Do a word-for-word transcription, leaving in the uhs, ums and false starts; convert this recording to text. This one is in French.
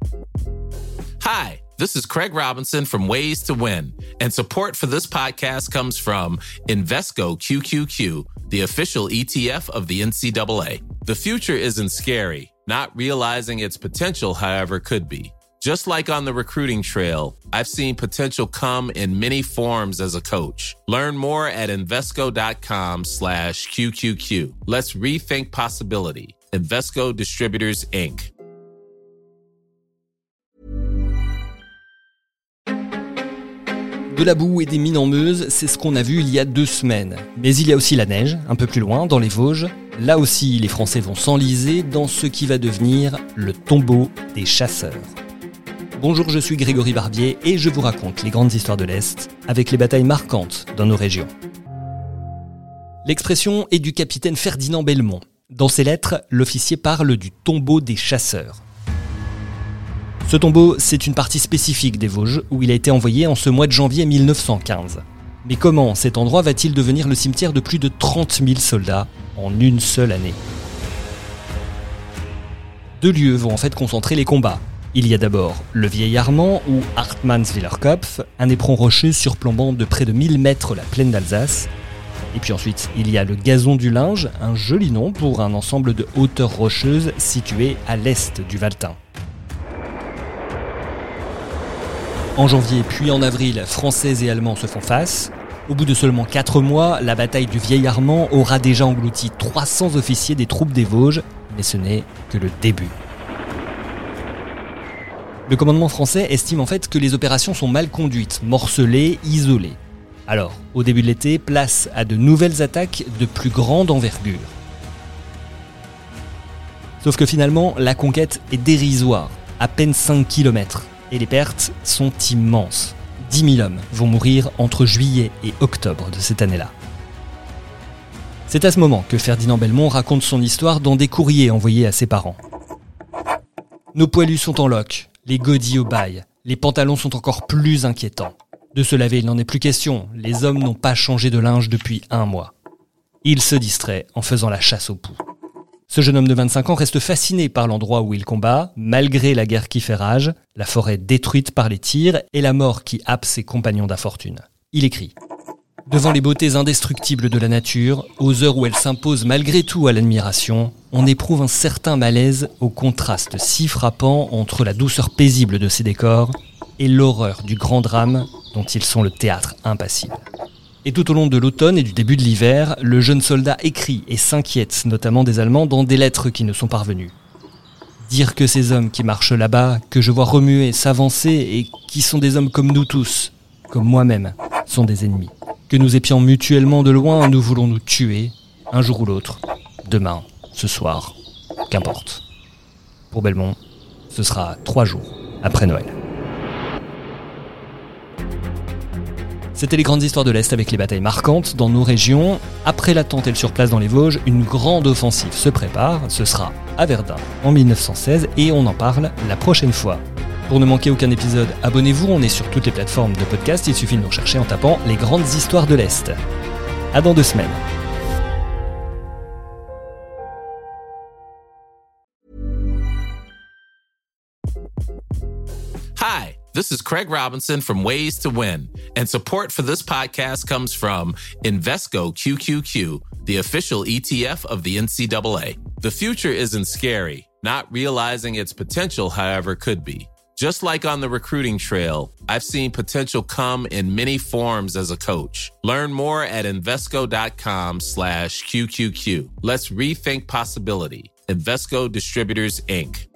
Hi, this is Craig Robinson from Ways to Win, and support for this podcast comes from Invesco Q Q Q, the official E T F of the N C double A. The future isn't scary. Not realizing its potential, however, could be. Just like on the recruiting trail, I've seen potential come in many forms as a coach. Learn more at Invesco.com slash QQQ. Let's rethink possibility. Invesco Distributors, Incorporated. De la boue et des mines en Meuse, c'est ce qu'on a vu il y a deux semaines. Mais il y a aussi la neige, un peu plus loin, dans les Vosges. Là aussi, les Français vont s'enliser dans ce qui va devenir le tombeau des chasseurs. Bonjour, je suis Grégory Barbier et je vous raconte les grandes histoires de l'Est avec les batailles marquantes dans nos régions. L'expression est du capitaine Ferdinand Belmont. Dans ses lettres, l'officier parle du tombeau des chasseurs. Ce tombeau, c'est une partie spécifique des Vosges où il a été envoyé en ce mois de janvier mille neuf cent quinze. Mais comment cet endroit va-t-il devenir le cimetière de plus de trente mille soldats en une seule année ? Deux lieux vont en fait concentrer les combats. Il y a d'abord le Vieil Armand ou Hartmannswiller Kopf, un éperon rocheux surplombant de près de mille mètres la plaine d'Alsace. Et puis ensuite, il y a le Gazon du Linge, un joli nom pour un ensemble de hauteurs rocheuses situées à l'est du Valtin. En janvier puis en avril, Français et Allemands se font face. Au bout de seulement quatre mois, la bataille du Vieil Armand aura déjà englouti trois cents officiers des troupes des Vosges, mais ce n'est que le début. Le commandement français estime en fait que les opérations sont mal conduites, morcelées, isolées. Alors, au début de l'été, place à de nouvelles attaques de plus grande envergure. Sauf que finalement, la conquête est dérisoire, à peine cinq kilomètres. Et les pertes sont immenses. dix mille hommes vont mourir entre juillet et octobre de cette année-là. C'est à ce moment que Ferdinand Belmont raconte son histoire dans des courriers envoyés à ses parents. Nos poilus sont en loques, les godilles au bail, les pantalons sont encore plus inquiétants. De se laver, il n'en est plus question, les hommes n'ont pas changé de linge depuis un mois. Il se distrait en faisant la chasse aux poux. Ce jeune homme de vingt-cinq ans reste fasciné par l'endroit où il combat, malgré la guerre qui fait rage, la forêt détruite par les tirs et la mort qui happe ses compagnons d'infortune. Il écrit « Devant les beautés indestructibles de la nature, aux heures où elle s'impose malgré tout à l'admiration, on éprouve un certain malaise au contraste si frappant entre la douceur paisible de ces décors et l'horreur du grand drame dont ils sont le théâtre impassible. » Et tout au long de l'automne et du début de l'hiver, le jeune soldat écrit et s'inquiète notamment des Allemands dans des lettres qui ne sont parvenues. Dire que ces hommes qui marchent là-bas, que je vois remuer, s'avancer et qui sont des hommes comme nous tous, comme moi-même, sont des ennemis. Que nous épions mutuellement de loin, nous voulons nous tuer, un jour ou l'autre, demain, ce soir, qu'importe. Pour Belmont, ce sera trois jours après Noël. C'était les grandes histoires de l'Est avec les batailles marquantes dans nos régions. Après l'attente et le surplace dans les Vosges, une grande offensive se prépare. Ce sera à Verdun en mille neuf cent seize et on en parle la prochaine fois. Pour ne manquer aucun épisode, abonnez-vous, on est sur toutes les plateformes de podcast. Il suffit de nous rechercher en tapant les grandes histoires de l'Est. À dans deux semaines. Hi, this is Craig Robinson from Ways to Win, and support for this podcast comes from Invesco Q Q Q, the official E T F of the N C double A. The future isn't scary. Not realizing its potential, however, could be. Just like on the recruiting trail, I've seen potential come in many forms as a coach. Learn more at Invesco.com slash QQQ. Let's rethink possibility. Invesco Distributors, Incorporated.